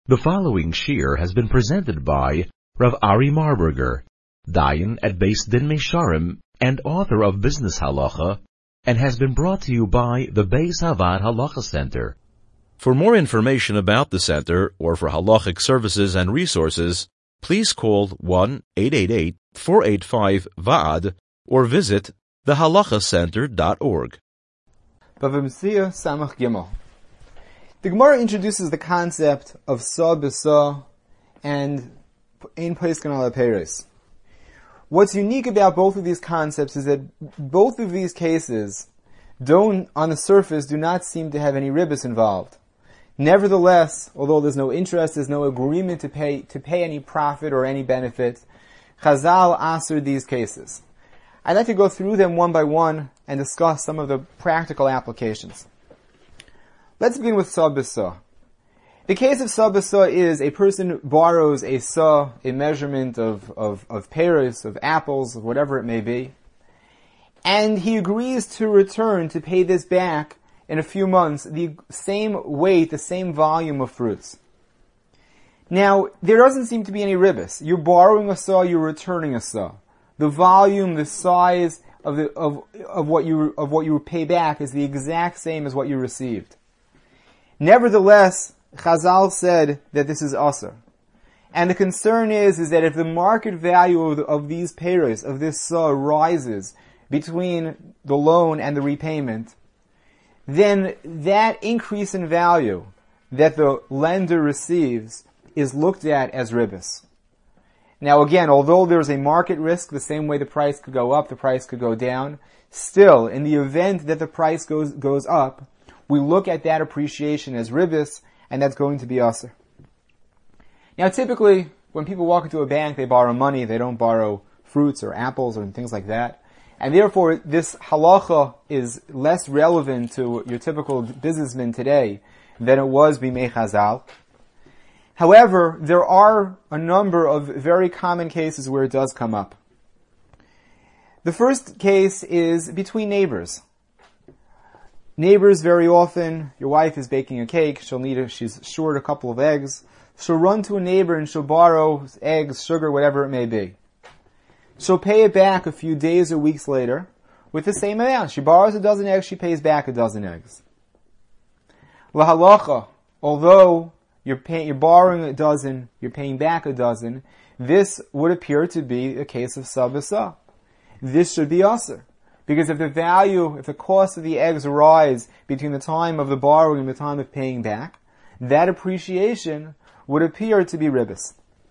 The following shir has been presented by Rav Ari Marburger, Dayan at Beis Din Mesharim and author of Business Halacha, and has been brought to you by the Beis Havad Halacha Center. For more information about the center or for halachic services and resources, please call 1-888-485-VAAD or visit thehalachacenter.org. Bava Metzia Samach Gimel. The Gemara introduces the concept of sa b'sa and ein posken ala peres. What's unique about both of these concepts is that both of these cases on the surface, do not seem to have any ribis involved. Nevertheless, although there's no interest, there's no agreement to pay any profit or any benefit, Chazal answered these cases. I'd like to go through them one by one and discuss some of the practical applications. Let's begin with sa b'sa. The case of sa b'sa is a person borrows a sa, a measurement of pears, of apples, whatever it may be, and he agrees to return to pay this back in a few months, the same weight, the same volume of fruits. Now, there doesn't seem to be any ribis. You're borrowing a sa, you're returning a sa. The volume, the size of what you pay back is the exact same as what you received. Nevertheless, Chazal said that this is asur. And the concern is that if the market value of these payers, of this sa, rises between the loan and the repayment, then that increase in value that the lender receives is looked at as ribis. Now again, although there's a market risk, the same way the price could go up, the price could go down, still, in the event that the price goes up, we look at that appreciation as ribis, and that's going to be asur. Now typically, when people walk into a bank, they borrow money, they don't borrow fruits or apples or things like that. And therefore, this halacha is less relevant to your typical businessman today than it was b'mei Chazal. However, there are a number of very common cases where it does come up. The first case is between neighbors. Neighbors, very often, your wife is baking a cake, she's short a couple of eggs, she'll run to a neighbor and she'll borrow eggs, sugar, whatever it may be. She'll pay it back a few days or weeks later with the same amount. She borrows a dozen eggs, she pays back a dozen eggs. Lahalacha, although you're borrowing a dozen, you're paying back a dozen, this would appear to be a case of sa b'sa. This should be asur. Because if the cost of the eggs rise between the time of the borrowing and the time of paying back, that appreciation would appear to be ribis.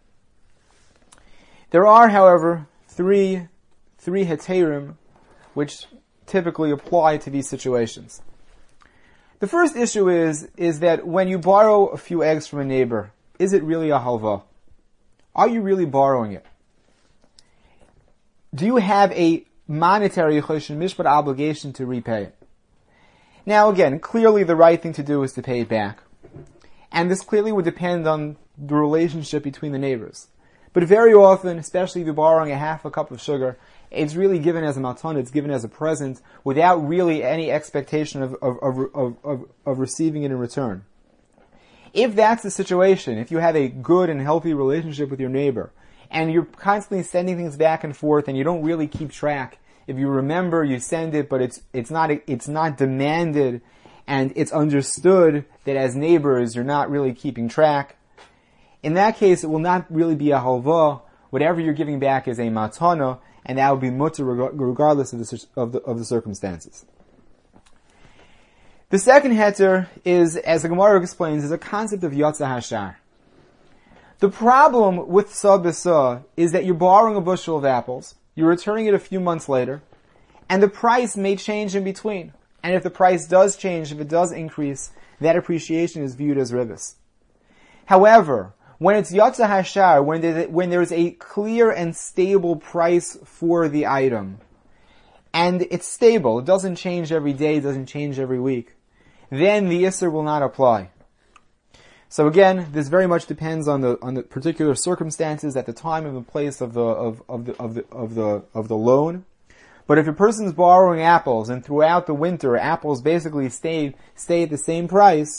There are, however, three heterim which typically apply to these situations. The first issue is that when you borrow a few eggs from a neighbor, is it really a halva? Are you really borrowing it? Do you have a monetary choshen mishpat obligation to repay it? Now again, clearly the right thing to do is to pay it back. And this clearly would depend on the relationship between the neighbors. But very often, especially if you're borrowing a half a cup of sugar, it's really given as a matana, it's given as a present, without really any expectation of receiving it in return. If that's the situation, if you have a good and healthy relationship with your neighbor, and you're constantly sending things back and forth, and you don't really keep track, if you remember, you send it, but it's not demanded, and it's understood that as neighbors, you're not really keeping track. In that case, it will not really be a halva. Whatever you're giving back is a matana, and that will be mutter regardless of the circumstances. The second heter is, as the Gemara explains, is a concept of yatsa hashar. The problem with sa b'sa is that you're borrowing a bushel of apples, you're returning it a few months later, and the price may change in between. And if the price does change, if it does increase, that appreciation is viewed as ribis. However, when it's yatsa hashar, when there's a clear and stable price for the item, and it's stable, it doesn't change every day, it doesn't change every week, then the isser will not apply. So again, this very much depends on the particular circumstances at the time and the place of the loan. But if a person's borrowing apples and throughout the winter apples basically stay at the same price,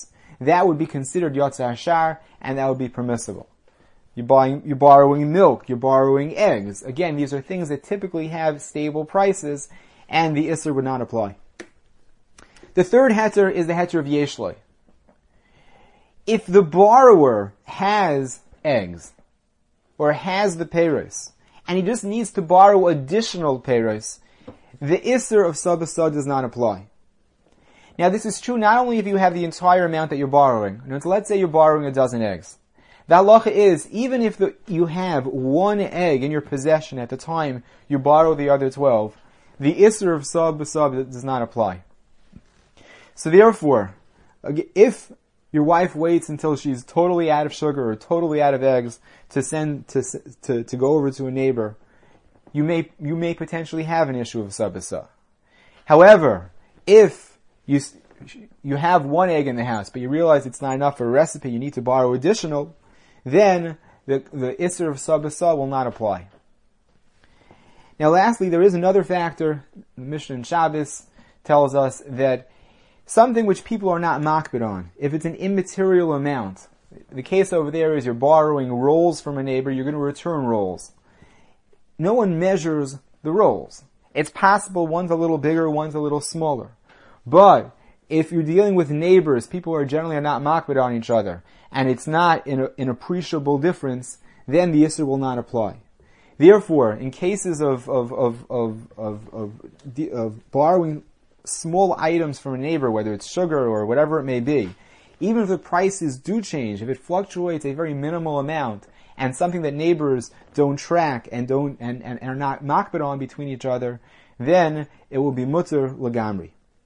that would be considered Yotze Hashar, and that would be permissible. You're borrowing milk, you're borrowing eggs. Again, these are things that typically have stable prices, and the Isser would not apply. The third heter is the heter of Yeshloi. If the borrower has eggs, or has the peiros, and he just needs to borrow additional peiros, the Isser of Sabasah does not apply. Now this is true not only if you have the entire amount that you're borrowing. Let's say you're borrowing a dozen eggs. The halacha is, even if you have one egg in your possession at the time you borrow the other 12, the Isser of Sabasah does not apply. So therefore, if your wife waits until she's totally out of sugar or totally out of eggs to go over to a neighbor, you may potentially have an issue of sabasah. However, if you have one egg in the house, but you realize it's not enough for a recipe, you need to borrow additional, then the Isser of sabasah will not apply. Now lastly, there is another factor. The Mishnah in Shabbos tells us that something which people are not makbid on, if it's an immaterial amount, the case over there is you're borrowing rolls from a neighbor, you're going to return rolls. No one measures the rolls. It's possible one's a little bigger, one's a little smaller. But if you're dealing with neighbors, people are generally not makbid on each other, and it's not an appreciable difference, then the Isser will not apply. Therefore, in cases of borrowing small items from a neighbor, whether it's sugar or whatever it may be, even if the prices do change, if it fluctuates a very minimal amount, and something that neighbors don't track and are not makbid on between each other, then it will be mutter lagamri.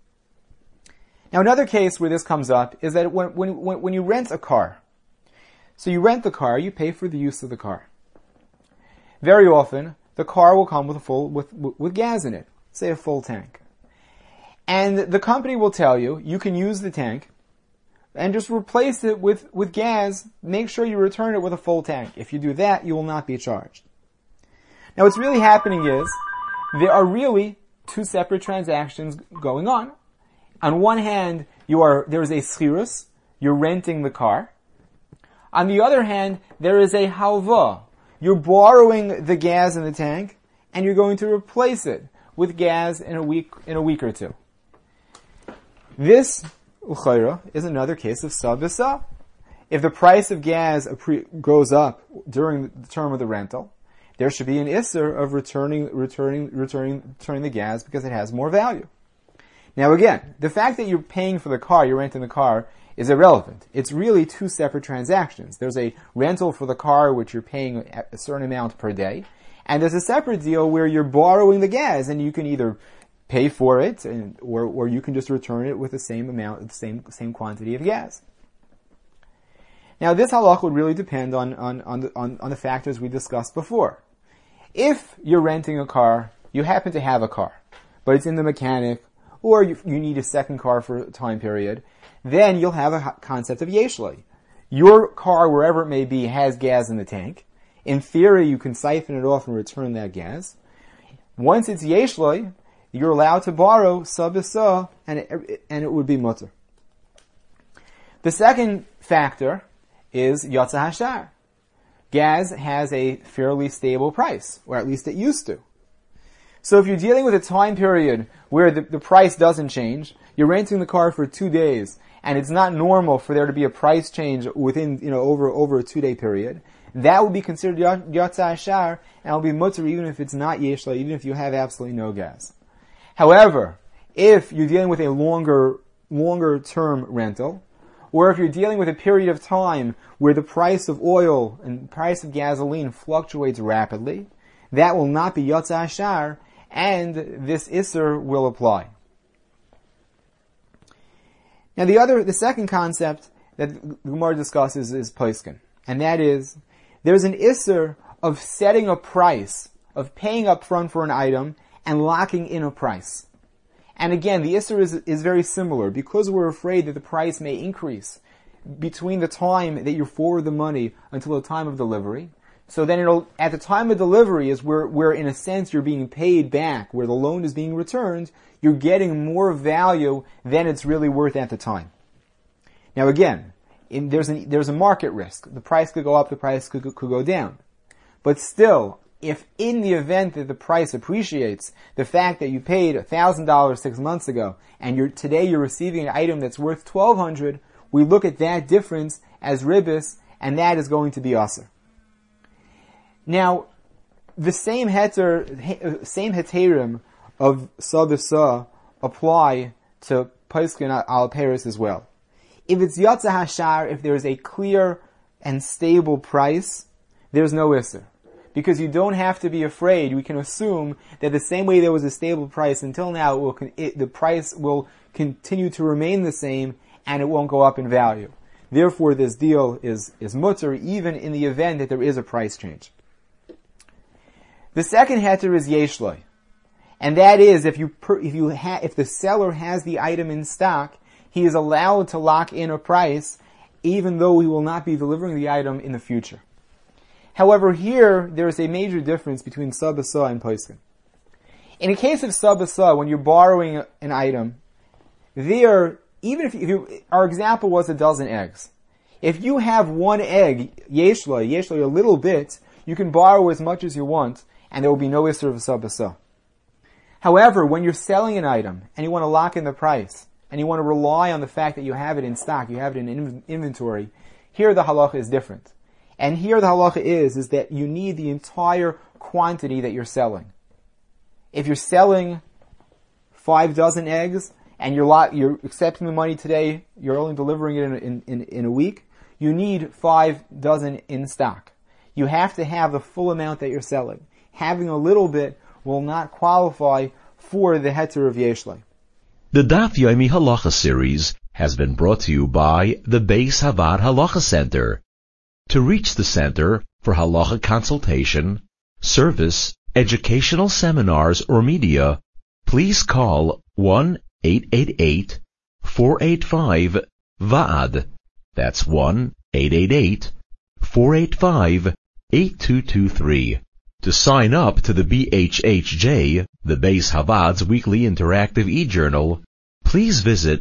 Now another case where this comes up is that when you rent a car, so you rent the car, you pay for the use of the car. Very often, the car will come with gas in it, say a full tank. And the company will tell you, you can use the tank and just replace it with gas. Make sure you return it with a full tank. If you do that, you will not be charged. Now what's really happening is, there are really two separate transactions going on. On one hand, there is a schirus, you're renting the car. On the other hand, there is a halva. You're borrowing the gas in the tank, and you're going to replace it with gas in a week or two. This, l'chayra, is another case of sabasah. If the price of gas goes up during the term of the rental, there should be an Isser of returning the gas because it has more value. Now again, the fact that you're paying for the car, you're renting the car, is irrelevant. It's really two separate transactions. There's a rental for the car which you're paying a certain amount per day, and there's a separate deal where you're borrowing the gas and you can either pay for it, or you can just return it with the same amount, the same quantity of gas. Now, this halach would really depend on the factors we discussed before. If you're renting a car, you happen to have a car, but it's in the mechanic, or you need a second car for a time period, then you'll have a concept of yeshloi. Your car, wherever it may be, has gas in the tank. In theory, you can siphon it off and return that gas. Once it's yeshloi, you're allowed to borrow sabasah, and it would be mutter. The second factor is yotze hashar. Gas has a fairly stable price, or at least it used to. So if you're dealing with a time period where the price doesn't change, you're renting the car for 2 days, and it's not normal for there to be a price change within, over a 2-day period, that would be considered yotze hashar, and it'll be mutter even if it's not yeshla, even if you have absolutely no gas. However, if you're dealing with a longer term rental, or if you're dealing with a period of time where the price of oil and price of gasoline fluctuates rapidly, that will not be yotze hashar, and this Isser will apply. Now the second concept that the Gemara discusses is Poskin, and that is, there's an Isser of setting a price, of paying up front for an item, and locking in a price. And again, the Isser is very similar, because we're afraid that the price may increase between the time that you forward the money until the time of delivery. So then at the time of delivery is where in a sense you're being paid back, where the loan is being returned, you're getting more value than it's really worth at the time. Now again, there's a market risk. The price could go up, the price could go down. But still, if in the event that the price appreciates, the fact that you paid $1,000 6 months ago, and today you're receiving an item that's worth $1,200, we look at that difference as ribis, and that is going to be aser. Now, the same heterim of sabisa apply to Poskin al Paris as well. If it's Yatza Hashar, if there is a clear and stable price, there's no Isser. Because you don't have to be afraid. We can assume that the same way there was a stable price until now, the price will continue to remain the same and it won't go up in value. Therefore, this deal is mutter even in the event that there is a price change. The second heter is yeshloi. And that is, if the seller has the item in stock, he is allowed to lock in a price, even though he will not be delivering the item in the future. However, here, there is a major difference between sabasa and poskin. In a case of sabasa, when you're borrowing an item, even if our example was a dozen eggs. If you have one egg, yeshloi a little bit, you can borrow as much as you want, and there will be no isser of sabasa. However, when you're selling an item, and you want to lock in the price, and you want to rely on the fact that you have it in stock, you have it in inventory, here the halacha is different. And here the halacha is that you need the entire quantity that you're selling. If you're selling 5 dozen eggs, and you're accepting the money today, you're only delivering it in a week, you need 5 dozen in stock. You have to have the full amount that you're selling. Having a little bit will not qualify for the heter of yeshloi. The Daf Yomi Halacha series has been brought to you by the Beis Havad Halacha Center. To reach the center for halacha consultation, service, educational seminars, or media, please call 1-888-485-VAAD. That's 1-888-485-8223. To sign up to the BHHJ, the Beis Havad's weekly interactive e-journal, please visit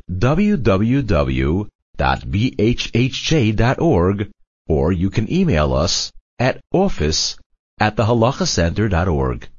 www.bhhj.org, or you can email us at office@thehalachacenter.org.